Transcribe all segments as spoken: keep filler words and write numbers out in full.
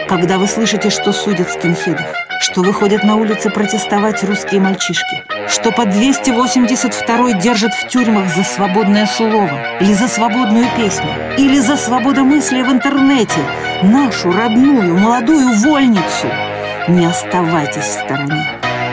Когда вы слышите, что судят скинхедов, что выходят на улицы протестовать русские мальчишки, что по двести восемьдесят второй держат в тюрьмах за свободное слово, или за свободную песню, или за свободомыслие в интернете, нашу родную молодую вольницу, не оставайтесь в стороне.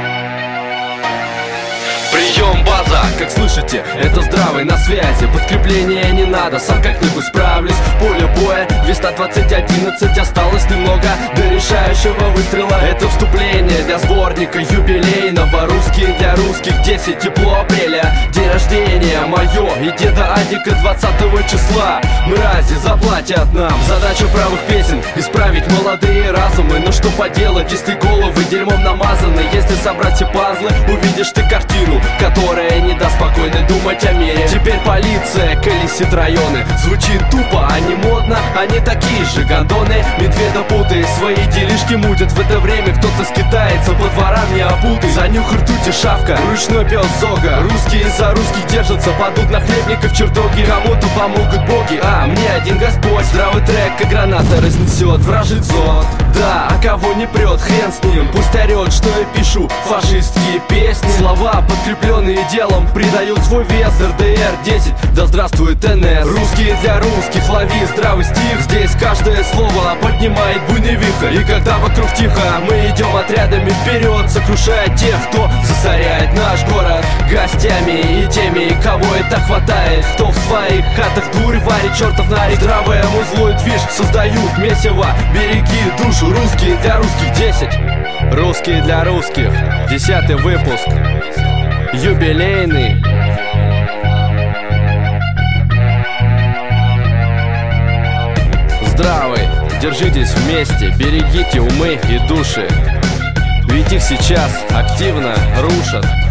Прием, база, как слышите, это Здравый на связи. Подкрепления не надо, сам как-нибудь справлюсь. Поле боя, весна двадцать одиннадцать, осталось немного до решающего выстрела. Это вступление для сборника юбилейного. Русские для русских, десять тепло апреля. День рождения мое и деда Адика двадцатого числа. Мрази заплатят нам. Задача правых песен — исправить молодые разумы. Но что поделать, если головы дерьмом намазаны? Если собрать все пазлы, увидишь ты картину, которая не даст спокойно думать о мире. Теперь полиция колесит районы. Звучит тупо, а не модно. Они такие же гондоны. Медведопуты свои делишки мутят. В это время кто-то скитается по дворам не опуты. Занюх ртуть и шавка, ручной пес Зога. Русские за русских держатся, падут на хлебников чертоги. Кому-то помогут боги, а мне один Господь. Здравый трек, как граната разнесет вражий зод. Да, а кого не прет, хрен с ним. Пусть орет, что я пишу фашистские песни. Слова, подкрепленные делом, придают свой вес. эр дэ эр десять, да здравствует эн эс. Русские для русских, лови здравый стих. Здесь каждое слово поднимает буйный вихрь. И когда вокруг тихо, мы идем отрядами вперед, сокрушая тех, кто засоряет наш город гостями и теми, кого это хватает. Кто в своих хатах дурь варит, чертов нарик. Здравое музло и движ создают месиво. Береги душу, русские для русских десять. Русские для русских, десятый выпуск, юбилейный. Здравый, держитесь вместе, берегите умы и души. Ведь их сейчас активно рушат.